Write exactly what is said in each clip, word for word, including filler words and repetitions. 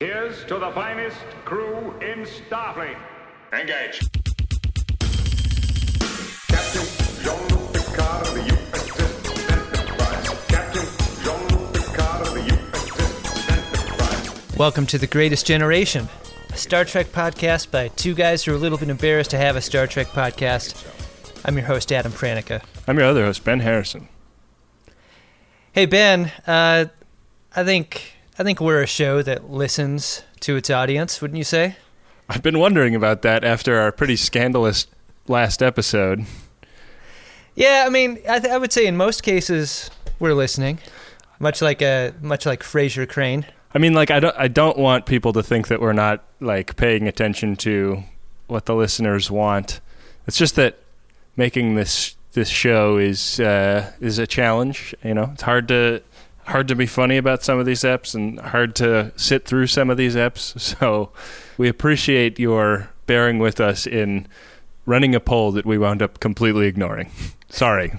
Here's to the finest crew in Starfleet. Engage. Captain Jean-Luc Picard of the U S S Enterprise. Captain Jean-Luc Picard of the U S S Enterprise. Welcome to The Greatest Generation, a Star Trek podcast by two guys who are a little bit embarrassed to have a Star Trek podcast. I'm your host, Adam Pranica. I'm your other host, Ben Harrison. Hey, Ben, uh, I think I think we're a show that listens to its audience, wouldn't you say? I've been wondering about that after our pretty scandalous last episode. Yeah, I mean, I, th- I would say in most cases we're listening, much like a much like Fraser Crane. I mean, like I don't I don't want people to think that we're not like paying attention to what the listeners want. It's just that making this this show is uh, is a challenge. You know, it's hard to hard to be funny about some of these eps and hard to sit through some of these eps. So we appreciate your bearing with us in running a poll that we wound up completely ignoring. Sorry.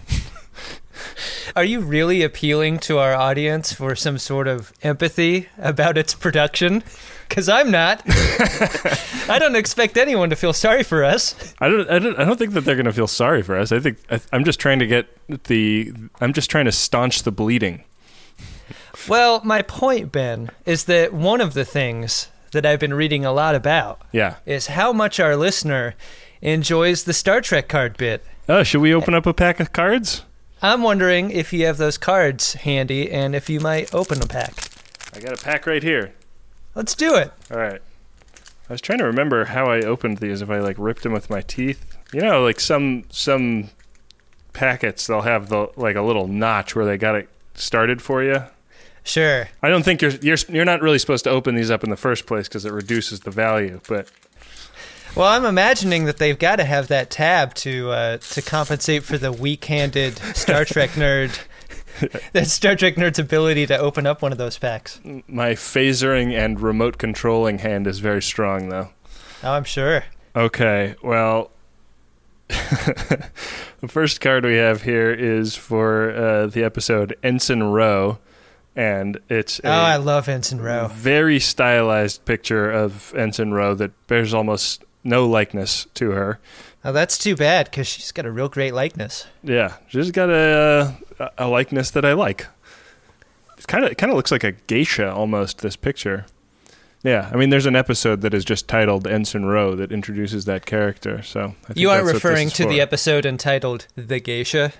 Are you really appealing to our audience for some sort of empathy about its production? Because I'm not. I don't expect anyone to feel sorry for us. I don't. I don't. I don't think that they're going to feel sorry for us. I think I, I'm just trying to get the. I'm just trying to staunch the bleeding. Well, my point, Ben, is that one of the things that I've been reading a lot about Yeah. is how much our listener enjoys the Star Trek card bit. Oh, should we open up a pack of cards? I'm wondering if you have those cards handy and if you might open a pack. I got a pack right here. Let's do it. All right. I was trying to remember how I opened these. If I like ripped them with my teeth, you know, like some some packets, they'll have the like a little notch where they got it started for you. Sure. I don't think you're you're you're not really supposed to open these up in the first place because it reduces the value. But well, I'm imagining that they've got to have that tab to uh, to compensate for the weak-handed Star Trek nerd. That Star Trek nerd's ability to open up one of those packs. My phasering and remote controlling hand is very strong, though. Oh, I'm sure. Okay, well, the first card we have here is for uh, the episode Ensign Ro, and it's a oh, I love Ensign Ro. very stylized picture of Ensign Ro that bears almost no likeness to her. Oh, that's too bad, because she's got a real great likeness. Yeah, she's got a uh, a likeness that I like. It's kind of it kind of looks like a geisha almost. This picture. Yeah, I mean, there's an episode that is just titled Ensign Ro that introduces that character. So I think you aren't that's what referring this is to for. the episode entitled "The Geisha."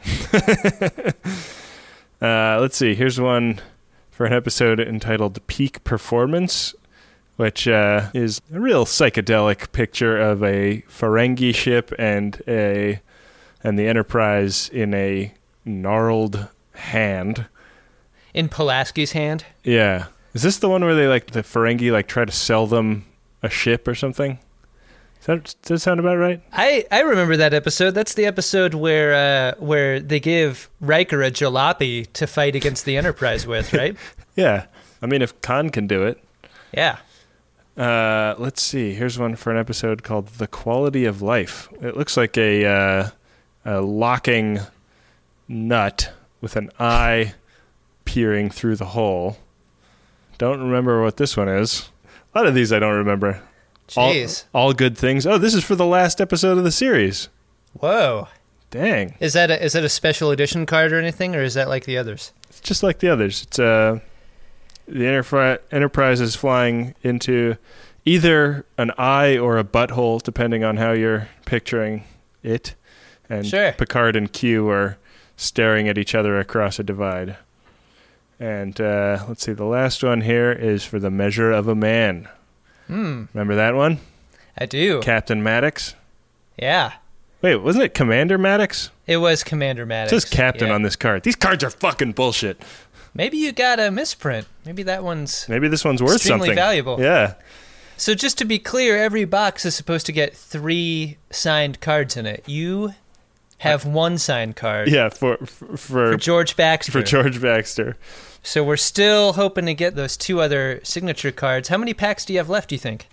uh, let's see. Here's one for an episode entitled "Peak Performance," which uh, is a real psychedelic picture of a Ferengi ship and a and the Enterprise in a gnarled hand. In Pulaski's hand? Yeah. Is this the one where they like the Ferengi like try to sell them a ship or something? Does that, does that sound about right? I, I remember that episode. That's the episode where uh, where they give Riker a jalopy to fight against the Enterprise with, right? Yeah. I mean, if Khan can do it. Yeah. Uh, let's see. Here's one for an episode called "The Quality of Life." It looks like a, uh, a locking nut with an eye peering through the hole. Don't remember what this one is. A lot of these I don't remember. Jeez. All, all good things. Oh, this is for the last episode of the series. Whoa. Dang. Is that a, is that a special edition card or anything, or is that like the others? It's just like the others. It's uh, the Enterpri- Enterprise is flying into either an eye or a butthole, depending on how you're picturing it. And Sure. Picard and Q are staring at each other across a divide. And uh, let's see, the last one here is for The Measure of a Man. Hmm. Remember that one? I do. Captain Maddox? Yeah. Wait, wasn't it Commander Maddox? It was Commander Maddox. It says Captain yeah. on this card. These cards are fucking bullshit. Maybe you got a misprint. Maybe that one's Maybe this one's worth extremely something. valuable. Yeah. So just to be clear, every box is supposed to get three signed cards in it. You have one signed card. Yeah, for for, For George Baxter. For George Baxter. So we're still hoping to get those two other signature cards. How many packs do you have left, do you think?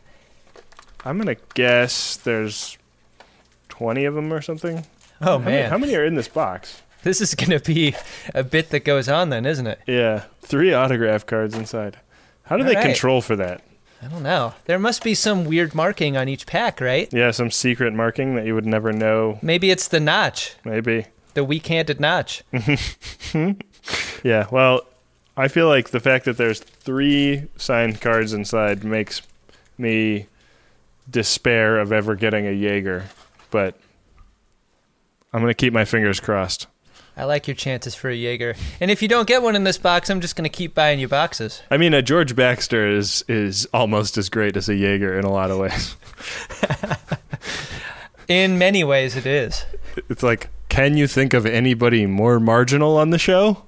I'm going to guess there's twenty of them or something. Oh, how man. Many, how many are in this box? This is going to be a bit that goes on then, isn't it? Yeah, three autograph cards inside. How do All they right. control for that? I don't know. There must be some weird marking on each pack, right? Yeah, some secret marking that you would never know. Maybe it's the notch, Maybe. the weak-handed notch. Yeah, well, I feel like the fact that there's three signed cards inside makes me despair of ever getting a Jaeger, but I'm going to keep my fingers crossed. I like your chances for a Jaeger. And if you don't get one in this box, I'm just going to keep buying you boxes. I mean, a George Baxter is is almost as great as a Jaeger in a lot of ways. In many ways, it is. It's like, can you think of anybody more marginal on the show?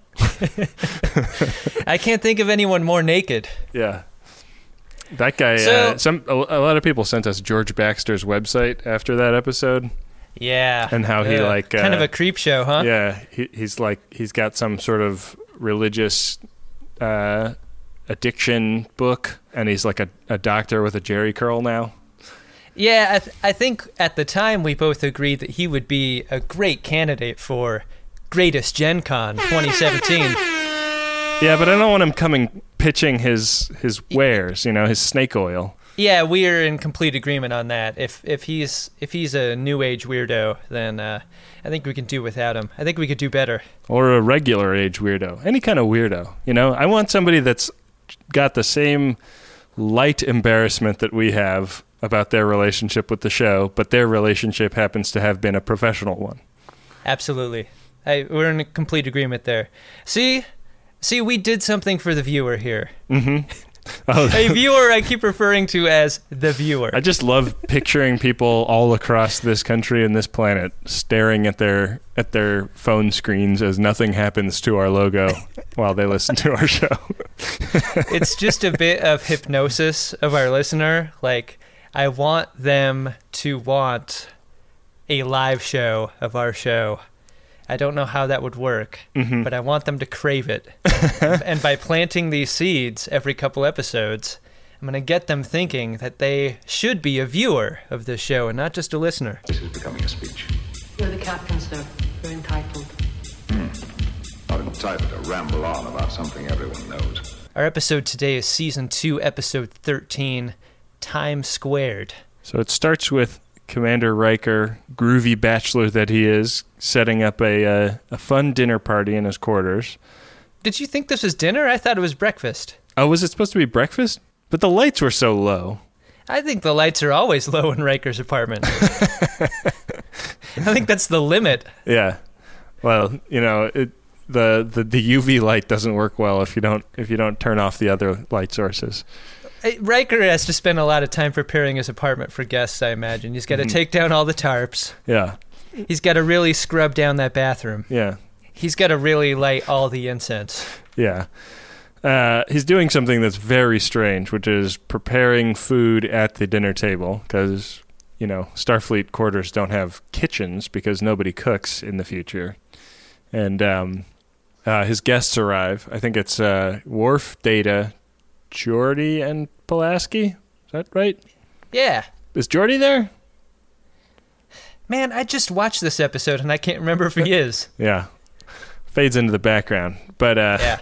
I can't think of anyone more naked. Yeah. That guy, So- uh, some a, a lot of people sent us George Baxter's website after that episode. Yeah. And how he, Ugh. like, kind uh, of a creep show, huh? Yeah, he, he's like he's got some sort of religious uh, addiction book, and he's like a, a doctor with a jerry curl now. Yeah, I, th- I think at the time we both agreed that he would be a great candidate for Greatest Gen Con twenty seventeen. Yeah, but I don't want him coming pitching his his wares, you know, his snake oil. Yeah, we are in complete agreement on that. If if he's if he's a new age weirdo, then uh, I think we can do without him. I think we could do better. Or a regular age weirdo. Any kind of weirdo. You know, I want somebody that's got the same light embarrassment that we have about their relationship with the show, but their relationship happens to have been a professional one. Absolutely. I, we're in complete agreement there. See? See, we did something for the viewer here. Mm-hmm. Oh, A viewer I keep referring to as the viewer. I just love picturing people all across this country and this planet staring at their at their phone screens as nothing happens to our logo while they listen to our show. It's just a bit of hypnosis of our listener. Like, I want them to want a live show of our show. I don't know how that would work, Mhm. but I want them to crave it. And by planting these seeds every couple episodes, I'm going to get them thinking that they should be a viewer of this show and not just a listener. This is becoming a speech. You're the captain, sir. You're entitled. Not entitled to ramble on about something everyone knows. Our episode today is Season two, Episode thirteen, Time Squared. So it starts with Commander Riker, groovy bachelor that he is, setting up a uh, a fun dinner party in his quarters. Did you think this was dinner? I thought it was breakfast. Oh, was it supposed to be breakfast? But the lights were so low. I think the lights are always low in Riker's apartment. I think that's the limit. Yeah. Well, you know, it, the, the the U V light doesn't work well if you don't if you don't turn off the other light sources. Uh, Riker has to spend a lot of time preparing his apartment for guests, I imagine. He's got to take down all the tarps. Yeah. He's got to really scrub down that bathroom. Yeah. He's got to really light all the incense. Yeah. Uh, he's doing something that's very strange, which is preparing food at the dinner table because, you know, Starfleet quarters don't have kitchens because nobody cooks in the future. And um, uh, his guests arrive. I think it's uh, Worf, Data, Geordi, and Pulaski. Is that right? Yeah. Is Geordi there? Man, I just watched this episode and I can't remember if he is. Yeah. Fades into the background. But uh, Yeah.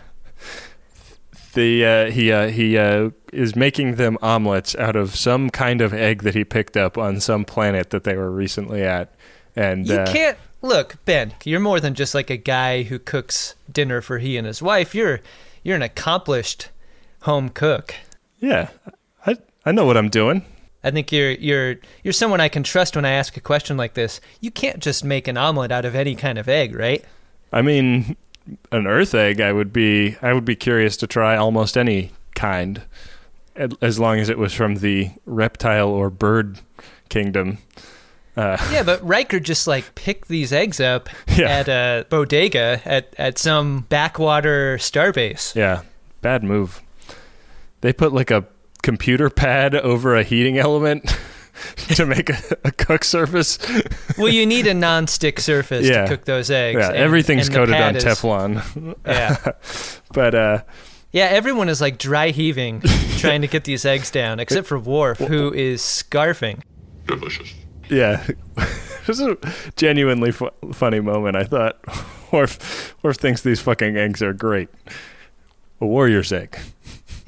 the uh, he uh, he uh, is making them omelets out of some kind of egg that he picked up on some planet that they were recently at. And You uh, can't... Look, Ben, you're more than just like a guy who cooks dinner for he and his wife. You're you're an accomplished home cook. Yeah, I I know what I'm doing. I think you're you're you're someone I can trust when I ask a question like this. You can't just make an omelet out of any kind of egg, right? I mean, an Earth egg. I would be I would be curious to try almost any kind, as long as it was from the reptile or bird kingdom. Uh, Yeah, but Riker just like picked these eggs up Yeah. at a bodega at, at some backwater starbase. yeah, bad move. They put like a computer pad over a heating element to make a, a cook surface. Well, you need a non-stick surface Yeah. to cook those eggs. Yeah, and- everything's and the coated pad on is- Teflon. Yeah, But uh, yeah. Everyone is like dry heaving, trying to get these eggs down, except for Worf, who is scarfing. Delicious. yeah, this is a genuinely fu- funny moment. I thought Worf, Worf thinks these fucking eggs are great. A warrior's egg.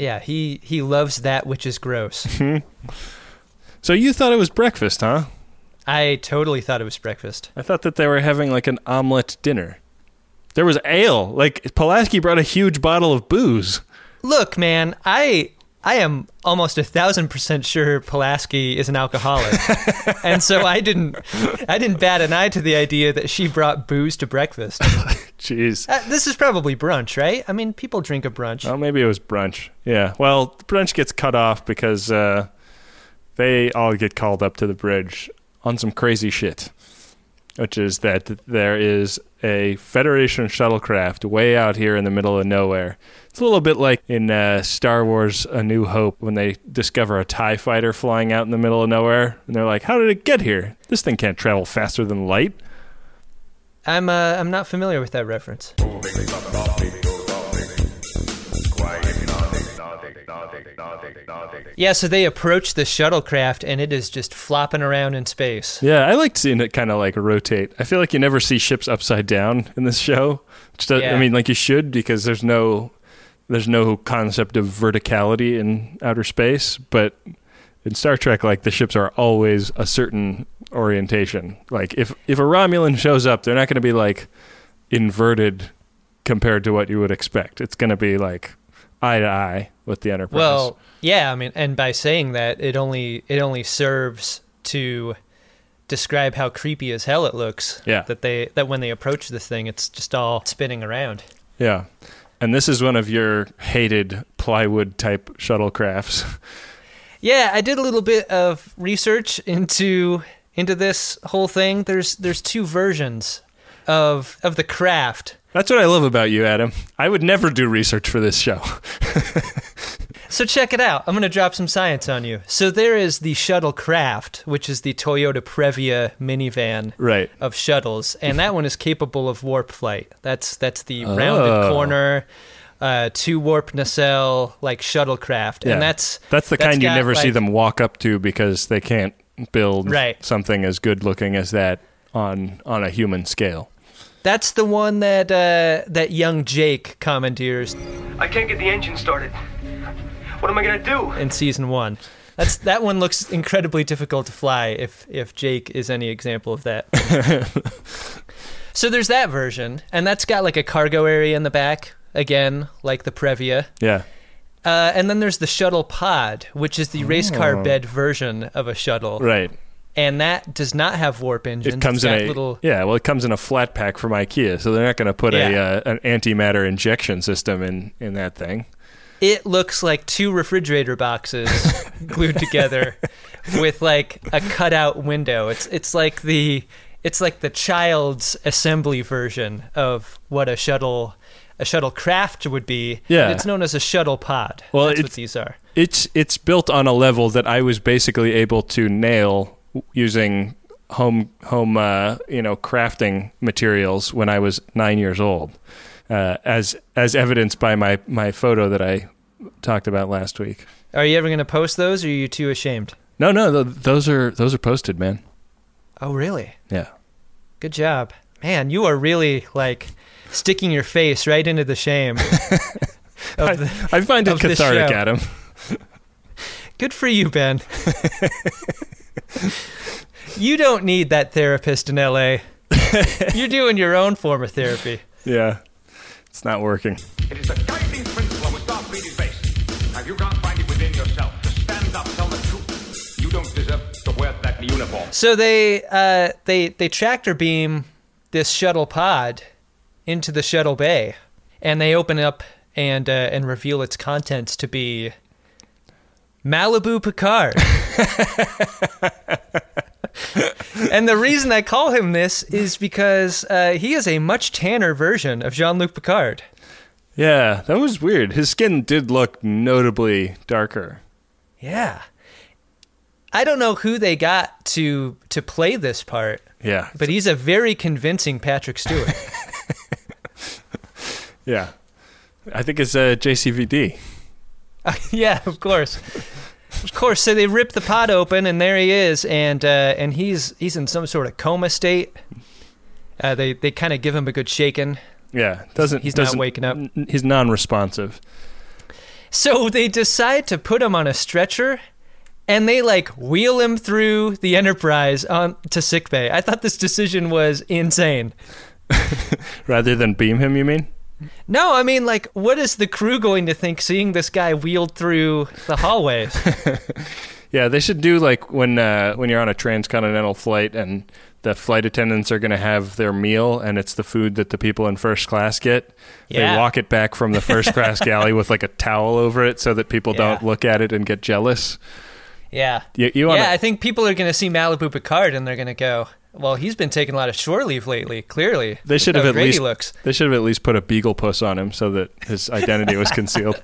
Yeah, he, he loves that which is gross. So you thought it was breakfast, huh? I totally thought it was breakfast. I thought that they were having like an omelet dinner. There was ale. Like Pulaski brought a huge bottle of booze. Look, man, I I am almost a thousand percent sure Pulaski is an alcoholic, and so I didn't I didn't bat an eye to the idea that she brought booze to breakfast. Jeez. Uh, this is probably brunch, right? I mean, people drink a brunch. Oh, maybe it was brunch. Yeah. Well, brunch gets cut off because uh, they all get called up to the bridge on some crazy shit, which is that there is a Federation shuttlecraft way out here in the middle of nowhere. It's a little bit like in uh, Star Wars A New Hope when they discover a TIE fighter flying out in the middle of nowhere, and they're like, how did it get here? This thing can't travel faster than light. I'm uh, I'm not familiar with that reference. Yeah, so they approach the shuttlecraft, and it is just flopping around in space. Yeah, I like seeing it kind of like rotate. I feel like you never see ships upside down in this show. Which does, Yeah. I mean, like you should, because there's no there's no concept of verticality in outer space. But in Star Trek, like the ships are always a certain orientation. Like if if a Romulan shows up, they're not going to be like inverted compared to what you would expect. It's going to be like eye to eye with the Enterprise. Well, yeah, I mean, and by saying that, it only it only serves to describe how creepy as hell it looks. Yeah. That they that when they approach this thing, it's just all spinning around. Yeah. And this is one of your hated plywood type shuttlecrafts. Yeah, I did a little bit of research into into this whole thing. There's there's two versions of of the craft. That's what I love about you, Adam. I would never do research for this show. So check it out. I'm going to drop some science on you. So there is the shuttlecraft, which is the Toyota Previa minivan Right. of shuttles, and that one is capable of warp flight. That's that's the Oh. rounded corner, uh, two warp nacelle like shuttlecraft, Yeah. and that's That's the that's kind you got, never see like- them walk up to because they can't build Right. something as good looking as that on on a human scale. That's the one that uh, that young Jake commandeers I can't get the engine started. What am I gonna do? in season one. That's that one looks incredibly difficult to fly. If if Jake is any example of that. So there's that version, and that's got like a cargo area in the back again, like the Previa. Yeah. Uh, and then there's the shuttle pod, which is the race car Oh. bed version of a shuttle, Right. and that does not have warp engines. It comes It's in got a little. yeah. Well, it comes in a flat pack from IKEA, so they're not going to put a Yeah. uh, an antimatter injection system in in that thing. It looks like two refrigerator boxes glued together with like a cutout window. It's it's like the it's like the child's assembly version of what a shuttle a shuttle craft would be. Yeah. And it's known as a shuttle pod. Well, That's what it's- these are. It's it's built on a level that I was basically able to nail using home home uh, you know crafting materials when I was nine years old, uh, as as evidenced by my, my photo that I talked about last week. Are you ever going to post those, or are you too ashamed? No, no, th- those are those are posted, man. Oh, really? Yeah. Good job. Man, you are really like sticking your face right into the shame. of the, I find it of this cathartic, show. Adam. Good for you, Ben. You don't need that therapist in L A. You're doing your own form of therapy. Yeah, it's not working. It is the guiding principle of a Starfleet is based. Have you can't find it within yourself to stand up, tell the truth? You don't deserve to wear that uniform. So they uh, they they tractor beam this shuttle pod into the shuttle bay, and they open up and uh, and reveal its contents to be Malibu Picard. And the reason I call him this is because uh, he is a much tanner version of Jean-Luc Picard. Yeah, that was weird. His skin did look notably darker. Yeah. I don't know who they got to to play this part, Yeah, but he's a very convincing Patrick Stewart. yeah. I think it's uh, J C V D. Uh, yeah, of course. Of course. So they rip the pod open, and there he is, and uh, and he's he's in some sort of coma state. Uh, they they kind of give him a good shaking. Yeah, doesn't He's not doesn't- waking up. n- He's non-responsive. So they decide to put him on a stretcher, and they like wheel him through the Enterprise on to sickbay. I thought this decision was insane. Rather than beam him, you mean? No, I mean, like, what is the crew going to think seeing this guy wheeled through the hallways? Yeah, they should do like when uh, when you're on a transcontinental flight and the flight attendants are going to have their meal and it's the food that the people in first class get. Yeah. They walk it back from the first class galley with like a towel over it so that people Yeah. don't look at it and get jealous. Yeah. You, you wanna, Yeah, I think people are going to see Malibu Picard and they're going to go, well, he's been taking a lot of shore leave lately, clearly. They should Look have how at great least he looks. They should have at least put a beagle puss on him so that his identity was concealed.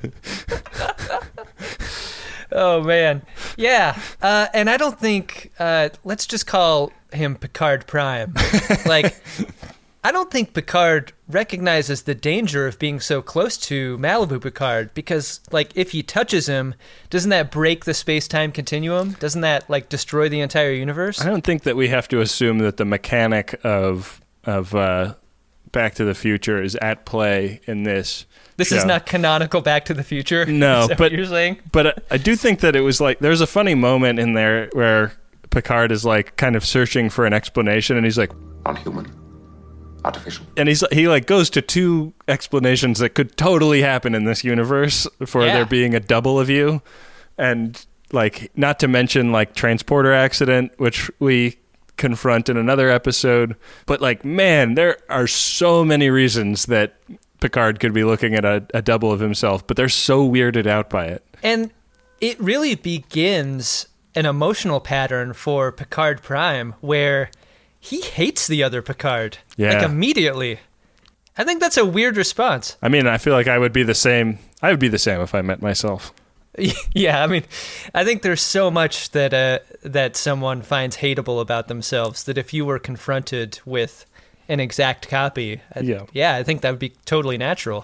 Oh, man. Yeah. Uh, and I don't think, uh, let's just call him Picard Prime. Like, I don't think Picard recognizes the danger of being so close to Malibu Picard because, like, if he touches him, doesn't that break the space-time continuum? Doesn't that, like, destroy the entire universe? I don't think that we have to assume that the mechanic of of uh, Back to the Future is at play in this. This show. is not canonical Back to the Future. No, is that but what you're saying? But I do think that it was like there's a funny moment in there where Picard is like kind of searching for an explanation, and he's like, Non-human. Artificial. and he's he like goes to two explanations that could totally happen in this universe for Yeah. there being a double of you, and like not to mention like transporter accident, which we confront in another episode. But like, man, there are so many reasons that Picard could be looking at a, a double of himself, but they're so weirded out by it. And it really begins an emotional pattern for Picard Prime where he hates the other Picard. Yeah. Like immediately. I think that's a weird response. I mean, I feel like I would be the same. I would be the same if I met myself. Yeah, I mean, I think there's so much that uh, that someone finds hateable about themselves that if you were confronted with an exact copy, I- Yeah. yeah, I think that would be totally natural.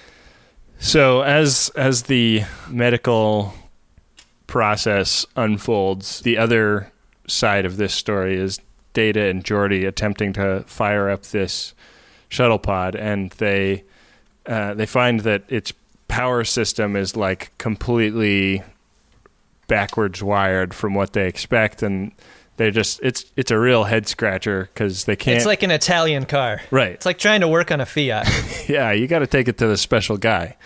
So as as the medical process unfolds, the other side of this story is Data and Geordi attempting to fire up this shuttle pod, and they uh, they find that its power system is like completely backwards wired from what they expect, and they just it's it's a real head scratcher because they can't. It's like an Italian car. Right. It's like trying to work on a Fiat. Yeah, you got to take it to the special guy.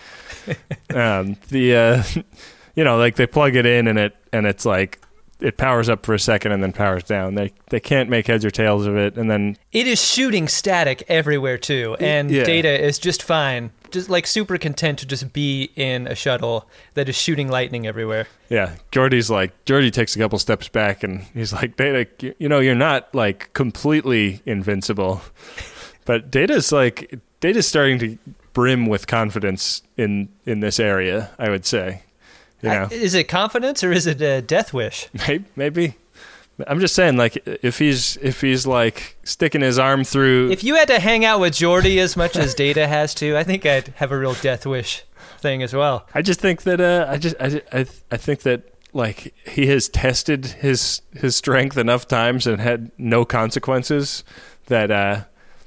um, the uh, you know, like they plug it in and it and it's like it powers up for a second and then powers down. They they can't make heads or tails of it, and then It is shooting static everywhere too, and Yeah. Data is just fine, just like super content to just be in a shuttle that is shooting lightning everywhere. yeah, Geordi's like Geordi takes a couple steps back and he's like, Data, you, you know, you're not like completely invincible, but Data's like Data's starting to brim with confidence in in this area, I would say. You know? I- is it confidence or is it a death wish? Maybe, maybe. I'm just saying, like, if he's if he's like sticking his arm through, If you had to hang out with Geordi as much as Data has to, I think I'd have a real death wish thing as well. I just think that uh, I just I, I I think that like he has tested his his strength enough times and had no consequences that uh,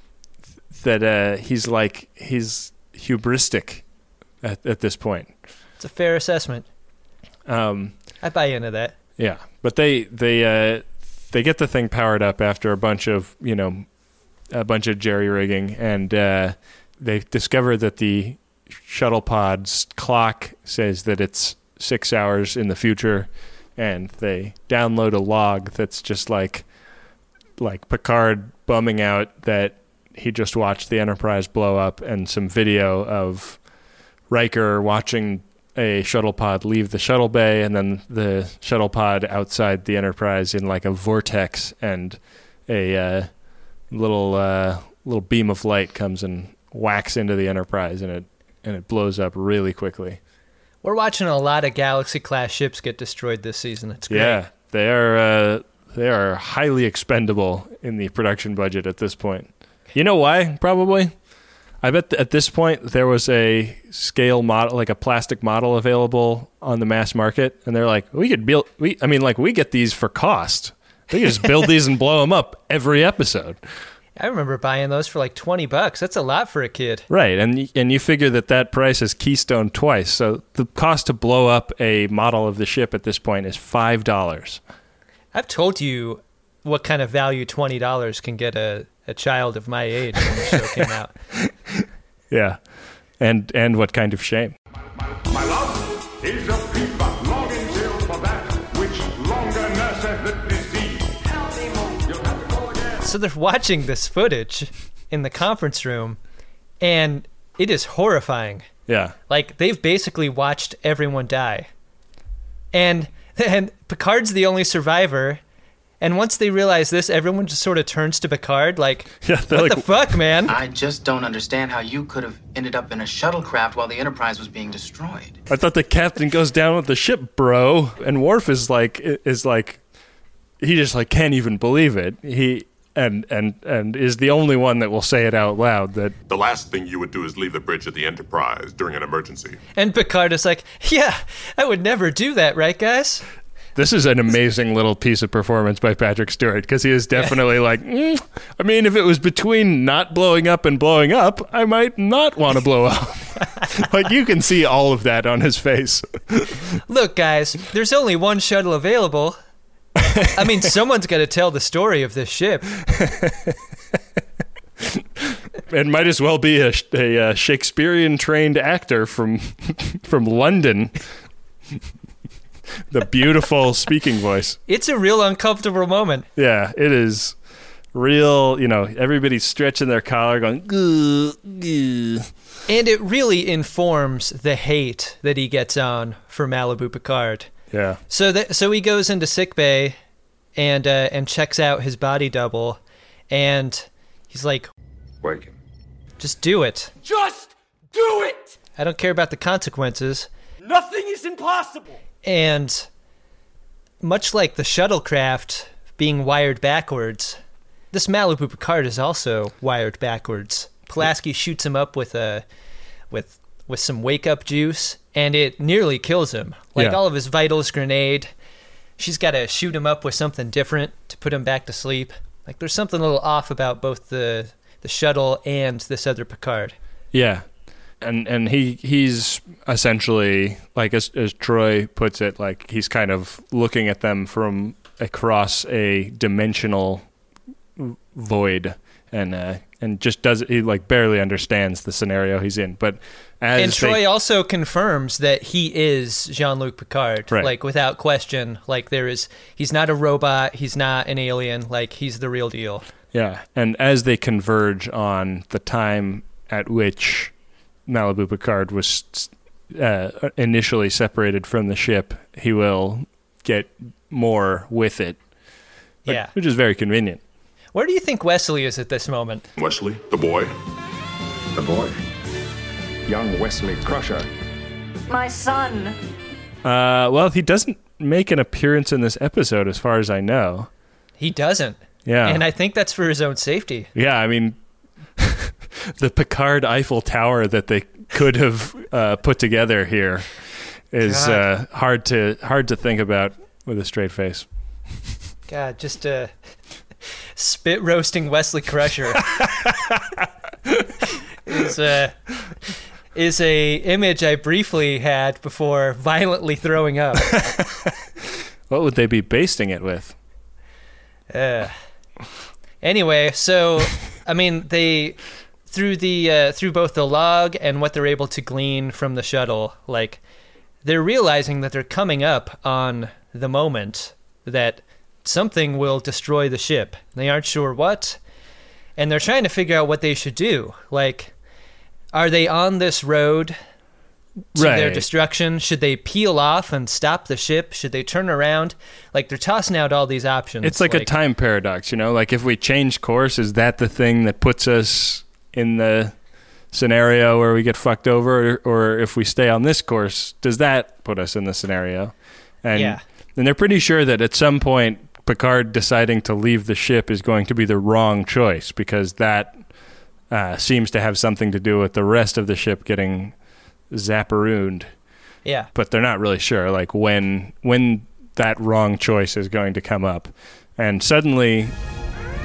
that uh, he's like he's hubristic at, at this point. It's a fair assessment. Um, I buy into that. Yeah, but they they uh, they get the thing powered up after a bunch of you know a bunch of jerry rigging, and uh, they discover that the shuttle pod's clock says that it's six hours in the future, and they download a log that's just like like Picard bumming out that he just watched the Enterprise blow up, and some video of Riker watching a shuttle pod leave the shuttle bay, and then the shuttle pod outside the Enterprise in like a vortex, and a uh, little uh, little beam of light comes and whacks into the Enterprise, and it and it blows up really quickly. We're watching a lot of Galaxy class ships get destroyed this season. It's great. Yeah, they are uh, they are highly expendable in the production budget at this point. You know why? Probably. I bet th- at this point there was a scale model, like a plastic model, available on the mass market, and they're like, we could build. We, I mean, like we get these for cost. We could just build these and blow them up every episode. I remember buying those for like twenty bucks. That's a lot for a kid. Right, and y- and you figure that that price is Keystone twice. So the cost to blow up a model of the ship at this point is five dollars. I've told you what kind of value twenty dollars can get a, a child of my age when the show came out. Yeah, and and what kind of shame. My love is a fever longing till for that which longer nurseth the disease. You'll have to go again. So they're watching this footage in the conference room, and it is horrifying. Yeah, Like, they've basically watched everyone die. And, and Picard's the only survivor. And once they realize this, everyone just sort of turns to Picard like, yeah. what They're like, the fuck, man? I just don't understand how you could have ended up in a shuttlecraft while the Enterprise was being destroyed. I thought the captain goes down with the ship, bro. And Worf is like, is like, he just like can't even believe it. He and and and is the only one that will say it out loud. That The last thing you would do is leave the bridge at the Enterprise during an emergency. And Picard is like, yeah, I would never do that, right, guys? this is an amazing little piece of performance by Patrick Stewart, because he is definitely like, mm, I mean, if it was between not blowing up and blowing up, I might not want to blow up. Like, you can see all of that on his face. Look, guys, there's only one shuttle available. I mean, someone's got to tell the story of this ship. It might as well be a, a, a Shakespearean-trained actor from from London. The beautiful speaking voice. It's a real uncomfortable moment. Yeah, it is real. You know, everybody's stretching their collar going, goo, goo. And it really informs the hate that he gets on for Malibu Picard. Yeah. So that so he goes into sickbay and uh, and checks out his body double, and he's like, Wake him. just do it. Just do it! I don't care about the consequences. Nothing is impossible! And much like the shuttlecraft being wired backwards, this Malibu Picard is also wired backwards. Pulaski shoots him up with a with with some wake up juice, and it nearly kills him. Like Yeah. all of his vitals grenade. She's got to shoot him up with something different to put him back to sleep. Like there's something a little off about both the the shuttle and this other Picard. Yeah. And and he he's essentially, like as as Troy puts it, like he's kind of looking at them from across a dimensional void, and uh, and just does he like barely understands the scenario he's in. But as And Troy they, also confirms that he is Jean-Luc Picard, Right. like without question. Like there is, he's not a robot, he's not an alien, like he's the real deal. yeah, and as they converge on the time at which Malibu Picard was uh, initially separated from the ship, he will get more with it. Like, Yeah. which is very convenient. Where do you think Wesley is at this moment? Wesley, the boy. The boy. Young Wesley Crusher. My son. Uh, well, he doesn't make an appearance in this episode, as far as I know. He doesn't. Yeah, And I think that's for his own safety. yeah. I mean, the Picard Eiffel Tower that they could have uh, put together here is uh, hard to hard to think about with a straight face. God, just uh, spit roasting Wesley Crusher is uh, is a image I briefly had before violently throwing up. What would they be basting it with? Uh, anyway, so I mean, they through the uh, through both the log and what they're able to glean from the shuttle, like they're realizing that they're coming up on the moment that something will destroy the ship. They aren't sure what, and they're trying to figure out what they should do. Like, are they on this road to their Right. destruction? Should they peel off and stop the ship? Should they turn around? Like, they're tossing out all these options. It's like, a time paradox, you know? Like, if we change course, is that the thing that puts us in the scenario where we get fucked over? Or if we stay on this course, does that put us in the scenario? And, Yeah. and they're pretty sure that at some point, Picard deciding to leave the ship is going to be the wrong choice, because that uh, seems to have something to do with the rest of the ship getting zapparooned. Yeah. But they're not really sure, like, when when that wrong choice is going to come up. And suddenly,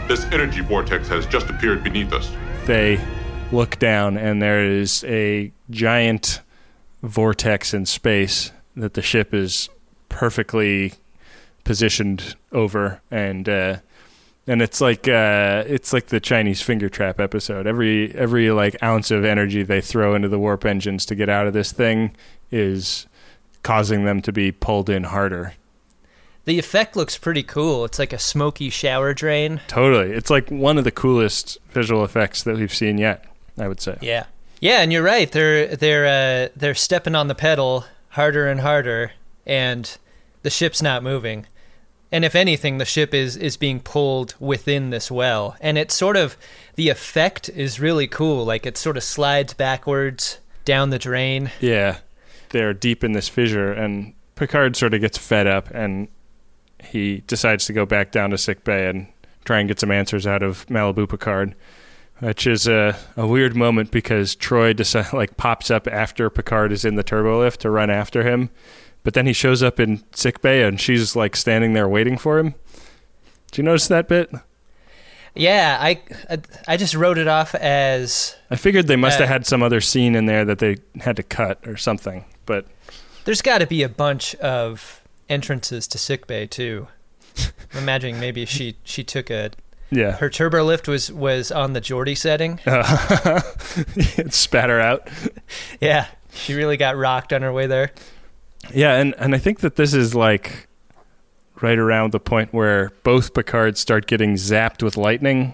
This energy vortex has just appeared beneath us. They look down, and there is a giant vortex in space that the ship is perfectly positioned over, and uh, and it's like uh, it's like the Chinese finger trap episode. Every every like ounce of energy they throw into the warp engines to get out of this thing is causing them to be pulled in harder. The effect looks pretty cool. It's like a smoky shower drain. Totally. It's like one of the coolest visual effects that we've seen yet, I would say. Yeah. Yeah, and you're right. They're they're uh, they're stepping on the pedal harder and harder, and the ship's not moving. And if anything, the ship is is being pulled within this well. And it's sort of, the effect is really cool. Like, it sort of slides backwards down the drain. Yeah. They're deep in this fissure, and Picard sort of gets fed up, and he decides to go back down to sickbay and try and get some answers out of Malibu Picard, which is a, a weird moment because Troy decide, like pops up after Picard is in the turbolift to run after him, but then he shows up in sickbay and she's like standing there waiting for him. Did you notice that bit? Yeah, I, I just wrote it off as... I figured they must uh, have had some other scene in there that they had to cut or something, but... There's got to be a bunch of entrances to sickbay, too. I'm imagining maybe she, she took a... Yeah. Her turbo lift was, was on the Geordie setting. Uh, it spat her out. Yeah, she really got rocked on her way there. Yeah, and, and I think that this is like right around the point where both Picards start getting zapped with lightning.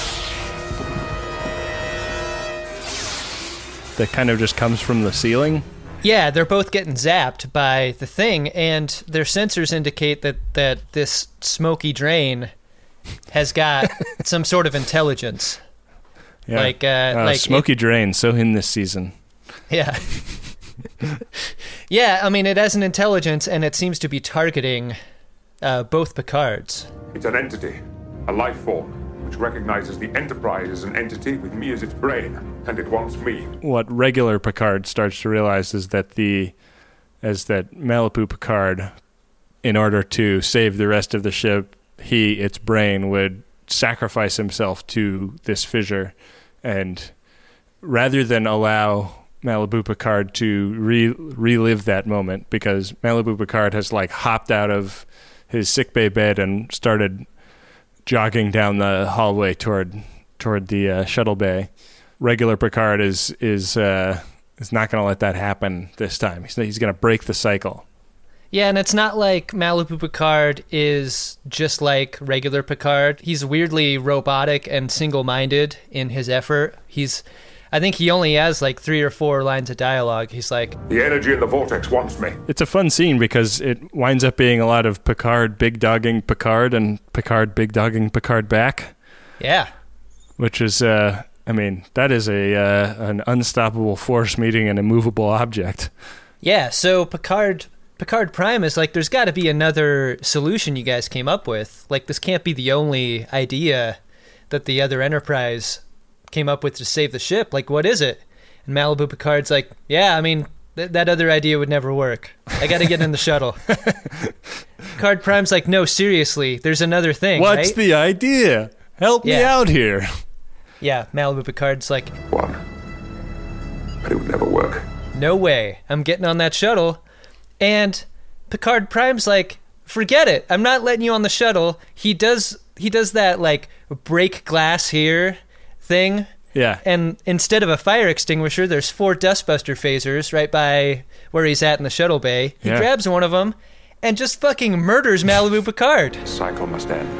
That kind of just comes from the ceiling. Yeah, they're both getting zapped by the thing, and their sensors indicate that, that this smoky drain has got some sort of intelligence. Yeah. Like, uh, uh, like smoky it, drain, so in this season. Yeah. Yeah, I mean, it has an intelligence, and it seems to be targeting uh, both Picards. It's an entity, a life form, which recognizes the Enterprise as an entity with me as its brain, and it wants me. What regular Picard starts to realize is that the, is that Malibu Picard, in order to save the rest of the ship, he, its brain, would sacrifice himself to this fissure, and rather than allow Malibu Picard to re- relive that moment, because Malibu Picard has like hopped out of his sickbay bed and started jogging down the hallway toward toward the uh, shuttle bay. Regular Picard is is uh, is not going to let that happen this time. He's he's going to break the cycle. Yeah, and it's not like Malibu Picard is just like regular Picard. He's weirdly robotic and single-minded in his effort. He's, I think he only has like three or four lines of dialogue. He's like, The energy in the vortex wants me. It's a fun scene because it winds up being a lot of Picard big dogging Picard and Picard big dogging Picard back. Yeah. Which is, uh, I mean, that is a uh, an unstoppable force meeting an immovable object. Yeah, so Picard... Picard Prime is like, there's got to be another solution you guys came up with. Like, this can't be the only idea that the other Enterprise came up with to save the ship. Like, what is it? And Malibu Picard's like, yeah, I mean, th- that other idea would never work. I got to get in the shuttle. Picard Prime's like, no, seriously, there's another thing, What's right? the idea? Help me Yeah. out here. Yeah, Malibu Picard's like, One. But it would never work. no way. I'm getting on that shuttle. And Picard Prime's like, forget it. I'm not letting you on the shuttle. He does he does that, like, break glass here thing. Yeah. And instead of a fire extinguisher, there's four dustbuster phasers right by where he's at in the shuttle bay. He Yeah. grabs one of them and just fucking murders Malibu Picard. The cycle must end.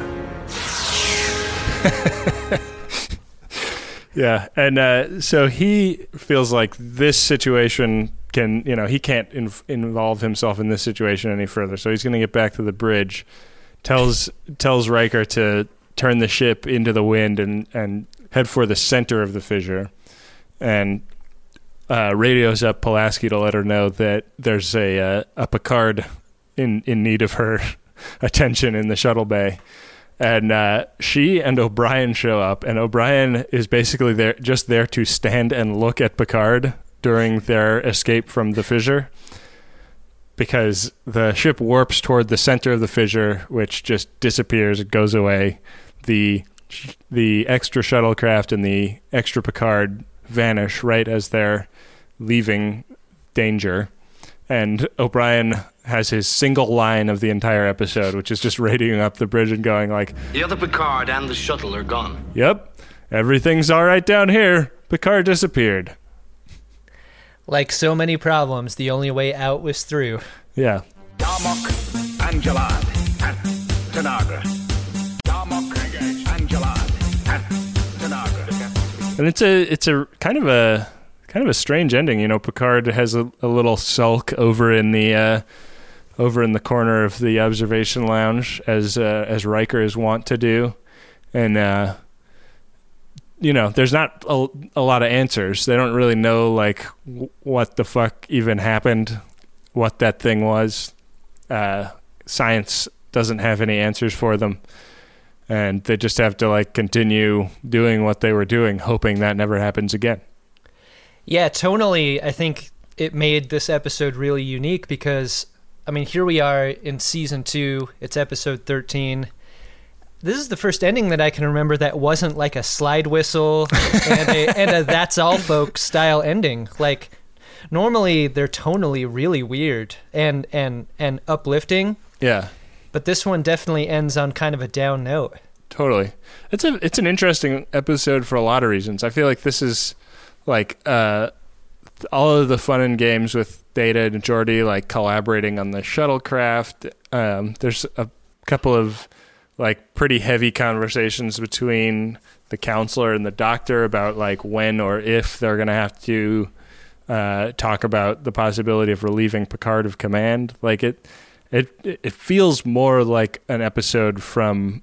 Yeah, and uh, so he feels like this situation can, you know, he can't inv- involve himself in this situation any further. So he's going to get back to the bridge, tells tells Riker to turn the ship into the wind and, and head for the center of the fissure, and uh, radios up Pulaski to let her know that there's a uh, a Picard in, in need of her attention in the shuttle bay. And uh, she and O'Brien show up, and O'Brien is basically there, just there to stand and look at Picard during their escape from the fissure, because the ship warps toward the center of the fissure, which just disappears, it goes away. The the extra shuttlecraft and the extra Picard vanish right as they're leaving danger. And O'Brien has his single line of the entire episode, which is just radioing up the bridge and going like, the other Picard and the shuttle are gone. Yep, everything's all right down here. Picard disappeared. Like so many problems, the only way out was through. Yeah. Darmok, Angelad, at Tanagra. Darmok, Angelad, at Tanagra. And it's a it's a kind of a kind of a strange ending. You know, Picard has a, a little sulk over in the uh, over in the corner of the observation lounge, as uh, as Riker is wont to do, and uh, you know, there's not a, a lot of answers. They don't really know like w- what the fuck even happened, what that thing was. Uh, science doesn't have any answers for them, and they just have to like continue doing what they were doing, hoping that never happens again. Yeah, tonally, I think it made this episode really unique because, I mean, here we are in season two. It's episode thirteen. This is the first ending that I can remember that wasn't like a slide whistle and a, and a that's all folks style ending. Like, normally they're tonally really weird and, and, and uplifting. Yeah. But this one definitely ends on kind of a down note. Totally. It's a it's an interesting episode for a lot of reasons. I feel like this is like uh, all of the fun and games with Data and Geordi like collaborating on the shuttlecraft. Um, there's a couple of like pretty heavy conversations between the counselor and the doctor about like when or if they're going to have to uh, talk about the possibility of relieving Picard of command. Like it, it, it feels more like an episode from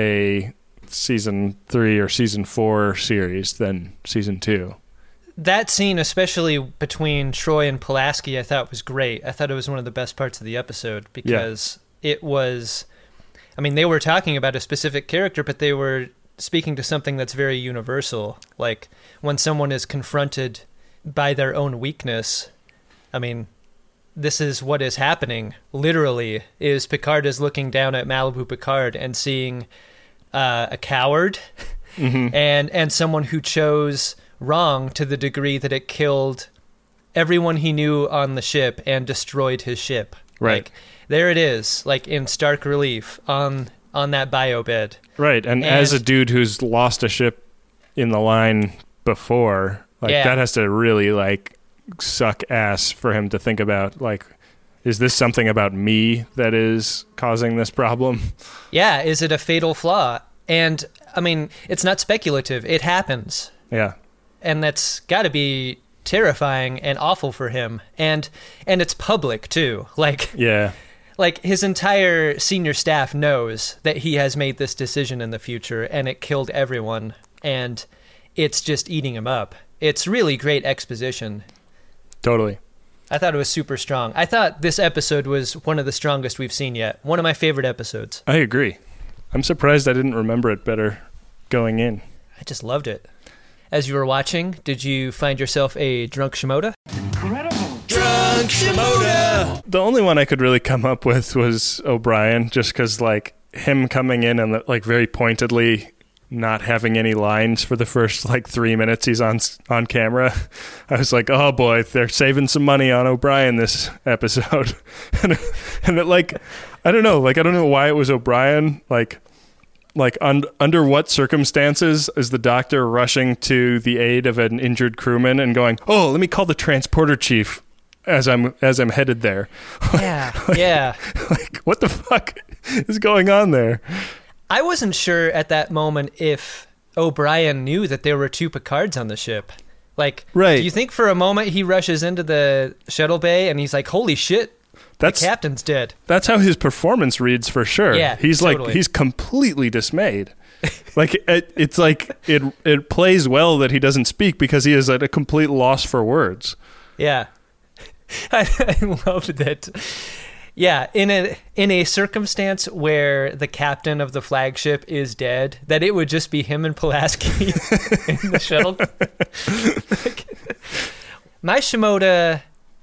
a season three or season four series than season two. That scene, especially between Troy and Pulaski, I thought was great. I thought it was one of the best parts of the episode because yeah. it was, I mean, they were talking about a specific character, but they were speaking to something that's very universal. Like when someone is confronted by their own weakness, I mean, this is what is happening. Literally, is Picard is looking down at Malibu Picard and seeing uh, a coward mm-hmm. and and someone who chose wrong to the degree that it killed everyone he knew on the ship and destroyed his ship. Right. Like, there it is, like in stark relief on on that bio bed. Right, and, and as a dude who's lost a ship in the line before, like yeah. that has to really like suck ass for him to think about, like, is this something about me that is causing this problem? Yeah, is it a fatal flaw? And, I mean, it's not speculative. It happens. Yeah. And that's got to be terrifying and awful for him. And and it's public, too. Like, yeah. Like, his entire senior staff knows that he has made this decision in the future, and it killed everyone. And it's just eating him up. It's really great exposition. Totally. I thought it was super strong. I thought this episode was one of the strongest we've seen yet. One of my favorite episodes. I agree. I'm surprised I didn't remember it better going in. I just loved it. As you were watching, did you find yourself a drunk Shimoda? Incredible. Drunk Shimoda! The only one I could really come up with was O'Brien, just because, like, him coming in and, like, very pointedly not having any lines for the first like three minutes he's on on camera. I was like, oh boy, they're saving some money on O'Brien this episode. and and it, like, I don't know, like I don't know why it was O'Brien. Like, like un- under what circumstances is the doctor rushing to the aid of an injured crewman and going, oh, let me call the transporter chief as I'm as I'm headed there. Yeah, like, yeah. Like, what the fuck is going on there? I wasn't sure at that moment if O'Brien knew that there were two Picards on the ship. Like, right. Do you think for a moment he rushes into the shuttle bay and he's like, holy shit, that's, the captain's dead? That's how his performance reads for sure. Yeah, he's totally. like, he's completely dismayed. Like, it, it's like, it it plays well that he doesn't speak because he is at a complete loss for words. Yeah. I, I loved that. Yeah, in a in a circumstance where the captain of the flagship is dead, that it would just be him and Pulaski in the shuttle. Like, my Shimoda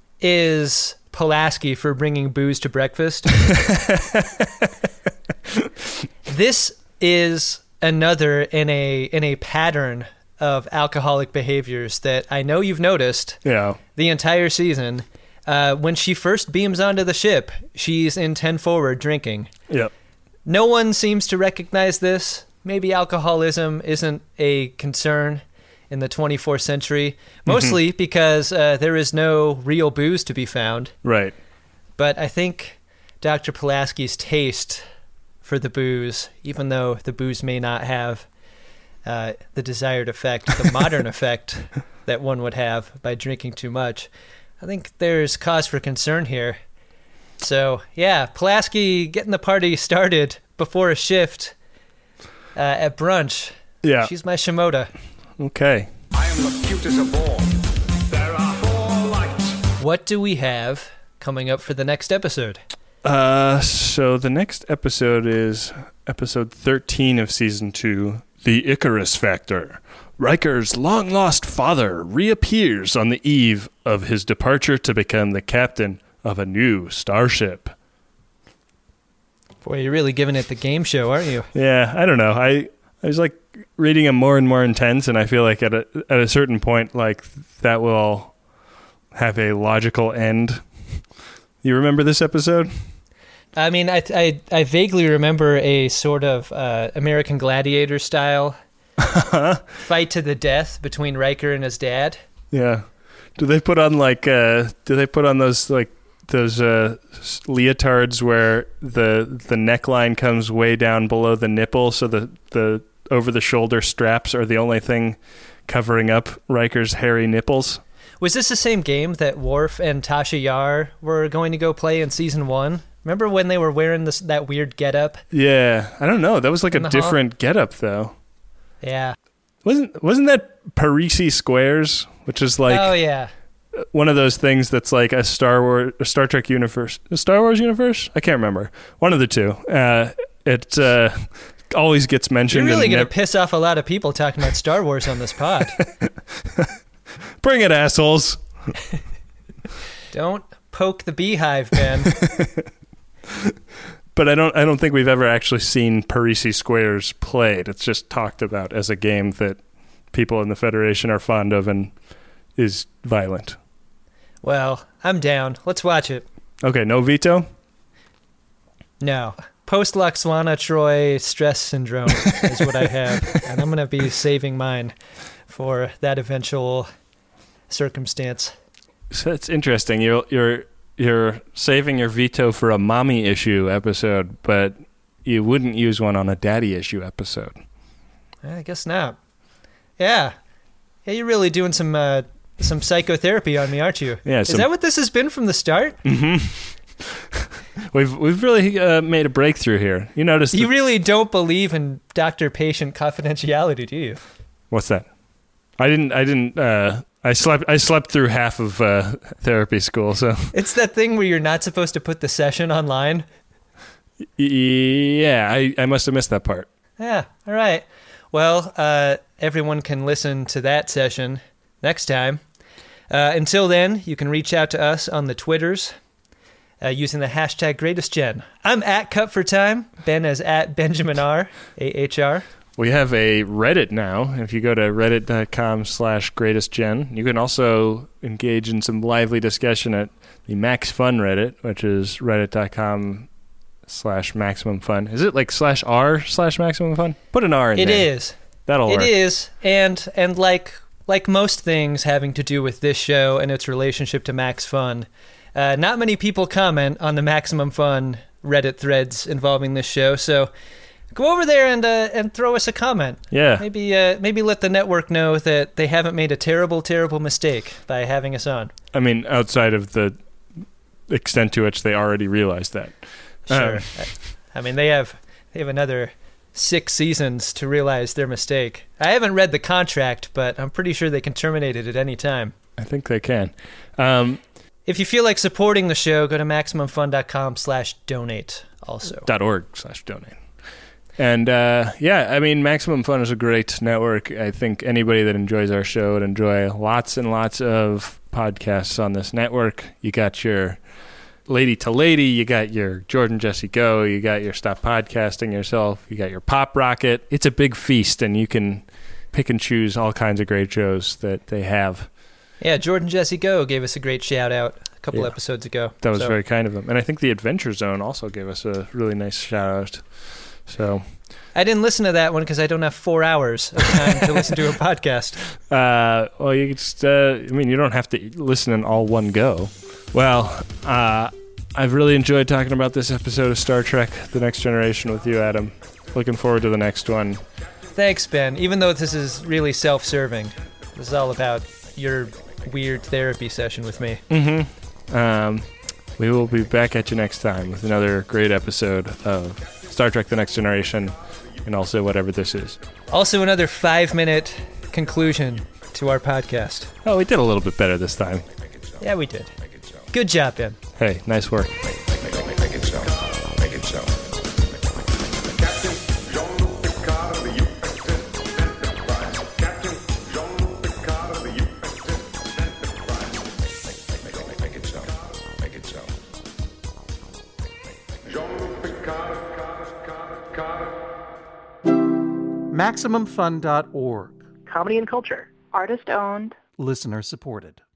is Pulaski for bringing booze to breakfast. This is another in a in a pattern of alcoholic behaviors that I know you've noticed Yeah. the entire season. Uh, when she first beams onto the ship, she's in ten forward drinking. Yep. No one seems to recognize this. Maybe alcoholism isn't a concern in the twenty-fourth century, mostly mm-hmm. because uh, there is no real booze to be found. Right. But I think Doctor Pulaski's taste for the booze, even though the booze may not have uh, the desired effect, the modern effect that one would have by drinking too much, I think there's cause for concern here. So, yeah, Pulaski getting the party started before a shift uh, at brunch. Yeah. She's my Shimoda. Okay. I am the cutest of all. There are four lights. What do we have coming up for the next episode? Uh, so the next episode is episode thirteen of season two, The Icarus Factor. Riker's long-lost father reappears on the eve of his departure to become the captain of a new starship. Boy, you're really giving it the game show, aren't you? Yeah, I don't know. I I was like reading them more and more intense, and I feel like at a at a certain point, like that will have a logical end. You remember this episode? I mean, I I, I vaguely remember a sort of uh, American Gladiator style fight to the death between Riker and his dad. Yeah. Do they put on like uh, do they put on those like those uh, leotards where the the neckline comes way down below the nipple, so the the over the shoulder straps are the only thing covering up Riker's hairy nipples? Was this the same game that Worf and Tasha Yar were going to go play in season one? Remember when they were wearing this that weird getup? Yeah, I don't know. That was like a different getup though. Yeah. Wasn't wasn't that Parisi Squares, which is like oh yeah, one of those things that's like a Star Wars, a Star Trek universe, a Star Wars universe? I can't remember. One of the two. Uh, it uh, always gets mentioned. You're really going to nev- piss off a lot of people talking about Star Wars on this pod. Bring it, assholes. Don't poke the beehive, Ben. But I don't I don't think we've ever actually seen Parisi Squares played. It's just talked about as a game that people in the Federation are fond of and is violent. Well, I'm down. Let's watch it. Okay, no veto? No. Post-Laxwana Troy stress syndrome is what I have, and I'm going to be saving mine for that eventual circumstance. So it's interesting. You're you're you're saving your veto for a mommy issue episode, but you wouldn't use one on a daddy issue episode. I guess not. Yeah. Yeah, you're really doing some uh, some psychotherapy on me, aren't you? Yeah. Is some, that what this has been from the start? Mm-hmm. we've we've really uh, made a breakthrough here. You notice you really don't believe in doctor-patient confidentiality, do you? What's that? I didn't. I didn't. Uh, I slept. I slept through half of uh, therapy school. So it's that thing where you're not supposed to put the session online. Yeah, I, I must have missed that part. Yeah. All right. Well, uh, everyone can listen to that session next time. Uh, until then, you can reach out to us on the Twitters uh, using the hashtag GreatestGen. I'm at Cut for Time. Ben is at Benjamin R. A H R. We have a Reddit now. If you go to reddit.com slash greatestgen, you can also engage in some lively discussion at the Max Fun Reddit, which is reddit.com slash maximum fun. Is it like slash r slash maximum fun? Put an R in it there. It is. That'll it work. It is. And, and like, like most things having to do with this show and its relationship to Max Fun, uh, not many people comment on the Maximum Fun Reddit threads involving this show, so go over there and uh, and throw us a comment. Yeah. Maybe uh, maybe let the network know that they haven't made a terrible, terrible mistake by having us on. I mean, outside of the extent to which they already realized that. Sure. Um, I mean, they have they have another six seasons to realize their mistake. I haven't read the contract, but I'm pretty sure they can terminate it at any time. I think they can. Um, if you feel like supporting the show, go to maximumfun.com slash donate also. Dot org slash donate. And, uh, yeah, I mean, Maximum Fun is a great network. I think anybody that enjoys our show would enjoy lots and lots of podcasts on this network. You got your Lady to Lady, you got your Jordan Jesse Go, you got your Stop Podcasting Yourself, you got your Pop Rocket. It's a big feast, and you can pick and choose all kinds of great shows that they have. Yeah, Jordan Jesse Go gave us a great shout out a couple Yeah. episodes ago. That was So- very kind of them. And I think the Adventure Zone also gave us a really nice shout out. So I didn't listen to that one because I don't have four hours of time to listen to a podcast. Uh, well, you just, uh, I mean, you don't have to listen in all one go. Well, uh, I've really enjoyed talking about this episode of Star Trek The Next Generation with you, Adam. Looking forward to the next one. Thanks, Ben. Even though this is really self-serving, this is all about your weird therapy session with me. Mm-hmm. Um, we will be back at you next time with another great episode of Star Trek The Next Generation, and also whatever this is. Also, another five-minute conclusion to our podcast. Oh, we did a little bit better this time. Yeah, we did. Good job, Ben. Hey, nice work. Make it so. Make it so. Captain Jean-Luc Picard of the U S S Enterprise. Captain Jean-Luc Picard of the U S S Enterprise. Make it, make it so. Make it so. Jean-Luc Picard, Picard, Picard. Maximum Fun dot org. Comedy and culture. Artist owned. Listener supported.